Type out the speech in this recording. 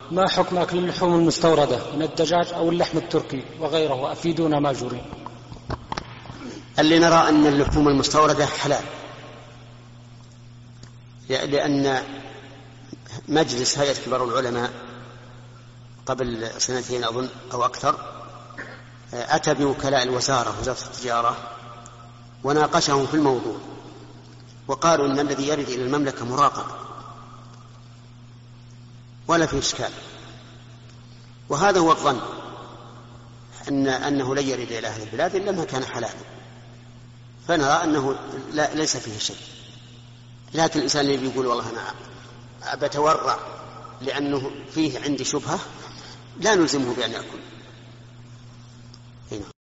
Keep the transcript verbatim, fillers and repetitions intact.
ما حكم أكل اللحوم المستوردة من الدجاج أو اللحم التركي وغيره؟ أفيدونا ماجورين. اللي نرى أن اللحوم المستوردة حلال، لأن مجلس هيئة كبار العلماء قبل سنتين أظن أو أكثر أتى بوكلاء الوزارة وزارة التجارة وناقشهم في الموضوع، وقالوا إن الذي يرد إلى المملكة مراقب ولا في إشكال، وهذا هو الظن أن أنه لن يرد إلى أهل البلاد إلا ما كان حلالا، فنرى أنه لا ليس فيه شيء. لكن الإنسان اللي يقول والله أنا بتورع لأنه فيه عندي شبهة لا نلزمه بأن يأكل.